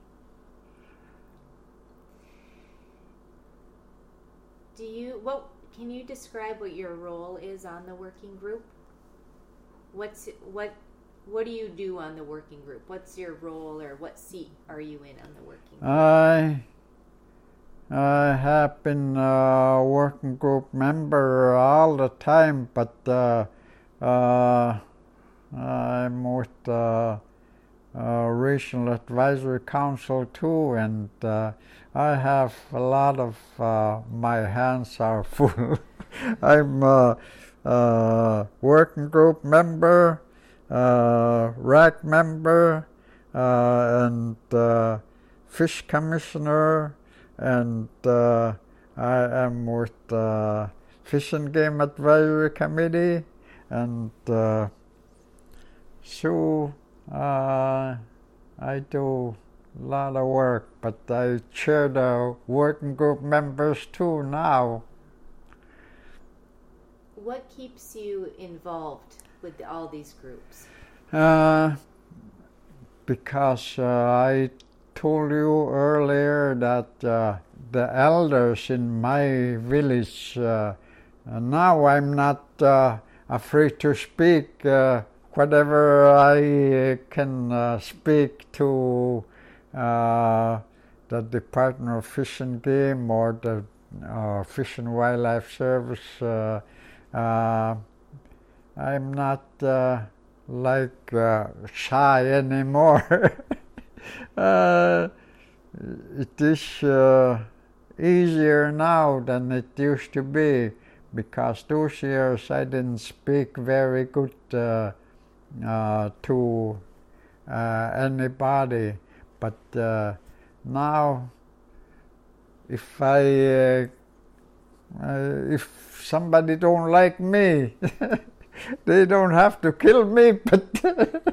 Can you describe what your role is on the working group? What do you do on the working group? What's your role, or what seat are you in on the working group? I have been a working group member all the time, but I'm with Regional Advisory Council too, and I have a lot of my hands are full. I'm a working group member, RAC member, and fish commissioner, and I am with the Fish and Game Advisory Committee, and so I do a lot of work, but I chair the working group members too now. What keeps you involved with all these groups? Because I told you earlier that the elders in my village, now I'm not afraid to speak whatever I can speak to the Department of Fish and Game or the Fish and Wildlife Service. I'm not shy anymore. It is easier now than it used to be, because those years I didn't speak very good to anybody, but now if somebody don't like me, they don't have to kill me, but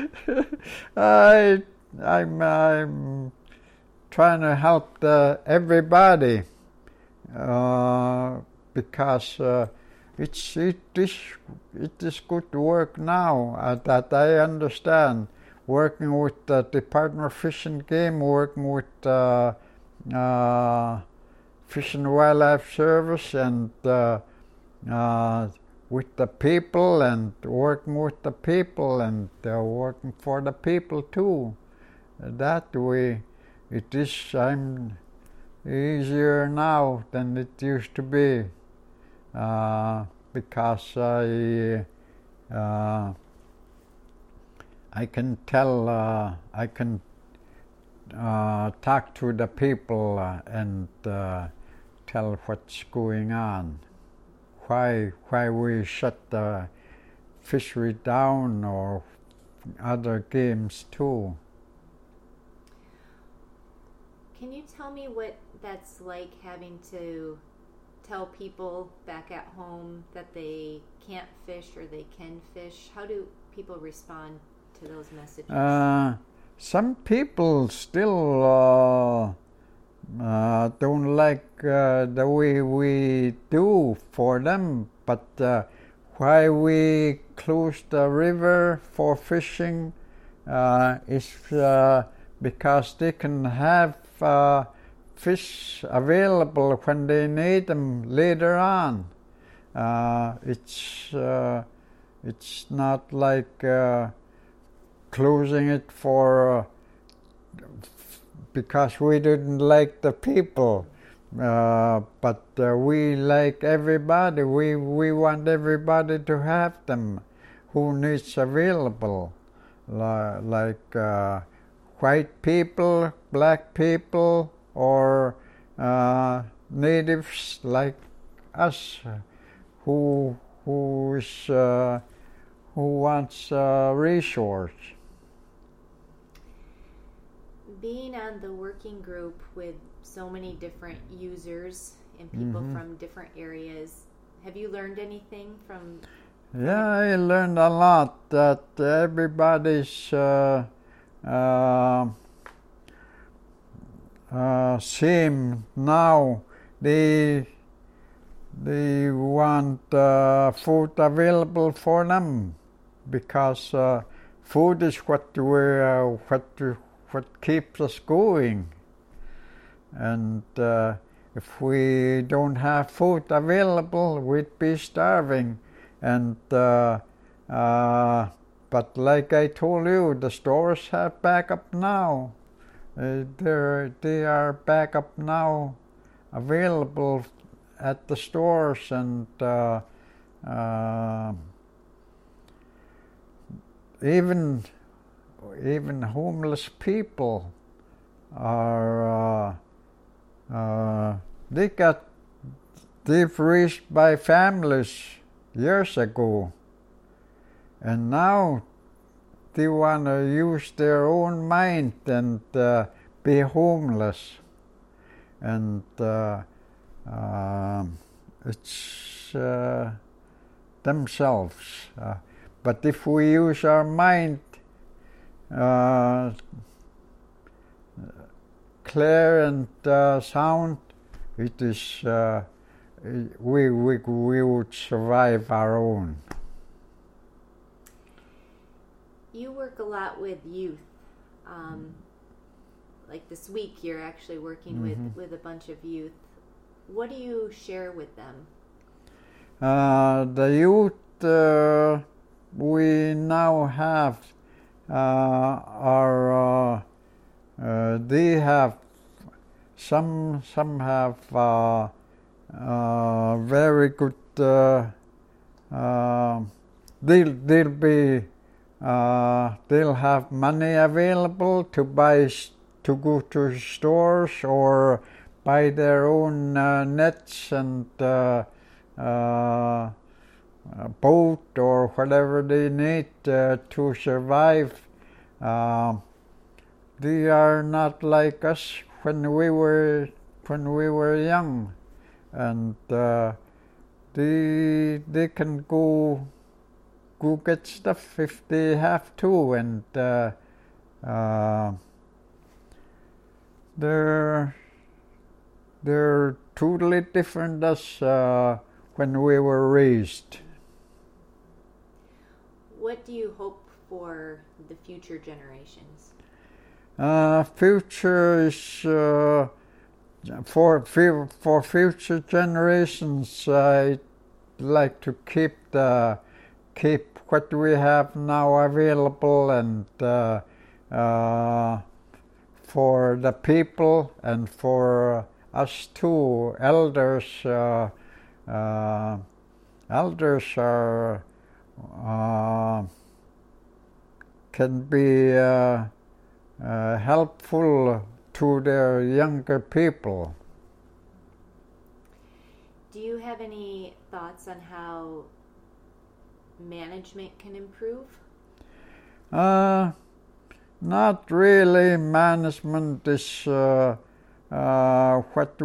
I'm trying to help everybody, because it is good work now that I understand. Working with the Department of Fish and Game, working with Fish and Wildlife Service, and with the people, and working with the people, and working for the people too. That way, it is easier now than it used to be, because I can tell, I can talk to the people and tell what's going on, why we shut the fishery down or other games too. Can you tell me what that's like, having to tell people back at home that they can't fish or they can fish? How do people respond to those messages? Some people still don't like the way we do for them, but why we close the river for fishing is because they can have fish available when they need them later on. It's not like closing it for because we didn't like the people, but we like everybody. We want everybody to have them who needs available, like white people, black people, or natives like us who wants resource. Being on the working group with so many different users and people from different areas, have you learned anything from? Yeah, I learned a lot that everybody's same now. They want food available for them because food is what keeps us going. And if we don't have food available, we'd be starving. And but like I told you, the stores have backup now. They are backup now, available at the stores, and even homeless people are they've reached by families years ago, and now they want to use their own mind and be homeless, and it's themselves. But if we use our mind clear and sound, it is we would survive our own. You work a lot with youth. Like this week, you're actually working with a bunch of youth. What do you share with them? The youth we now have are they have some have very good. They'll have money available to go to stores or buy their own nets and boat or whatever they need to survive. They are not like us when we were young, and they can go get stuff if they have to, and they're totally different as when we were raised. What do you hope for the future generations? Future is for future generations. I'd like to keep what we have now available, and for the people and for us too, elders. Elders are can be helpful to their younger people. Do you have any thoughts on how management can improve? Not really. Management is what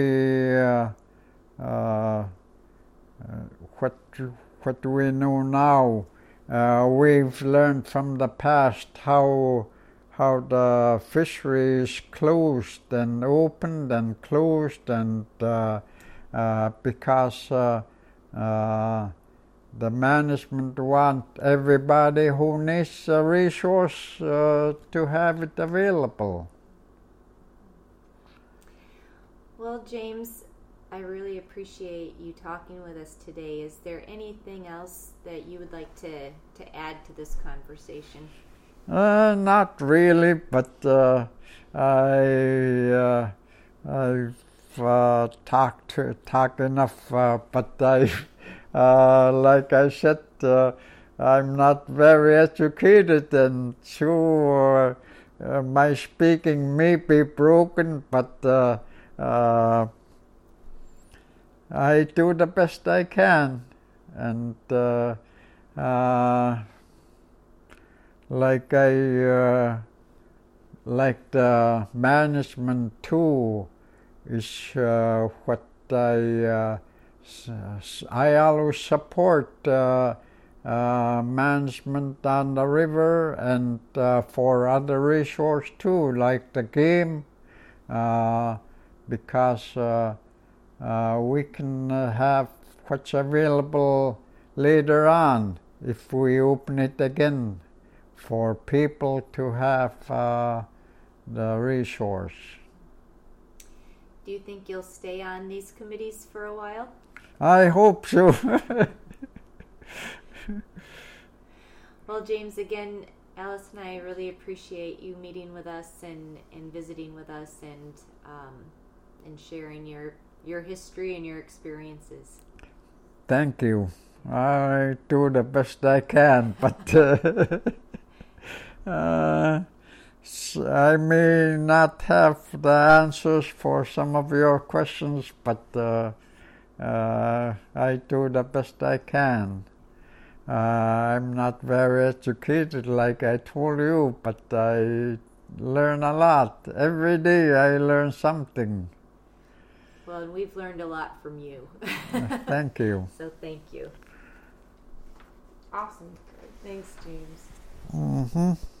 we know now. We've learned from the past how the fishery is closed and opened and closed, and because the management want everybody who needs a resource to have it available. Well, James, I really appreciate you talking with us today. Is there anything else that you would like to add to this conversation? Not really, but I've talked enough. But like I said, I'm not very educated, and so my speaking may be broken, but I do the best I can, and like the management too is what I always support management on the river and for other resources too, like the game, because we can have what's available later on if we open it again for people to have the resource. Do you think you'll stay on these committees for a while? I hope so. Well, James, again, Alice and I really appreciate you meeting with us and visiting with us and sharing your history and your experiences. Thank you. I do the best I can, but I may not have the answers for some of your questions, but I do the best I can. I'm not very educated, like I told you, but I learn a lot. Every day I learn something. Well, and we've learned a lot from you. Thank you. So thank you. Awesome. Thanks, James. Mm-hmm.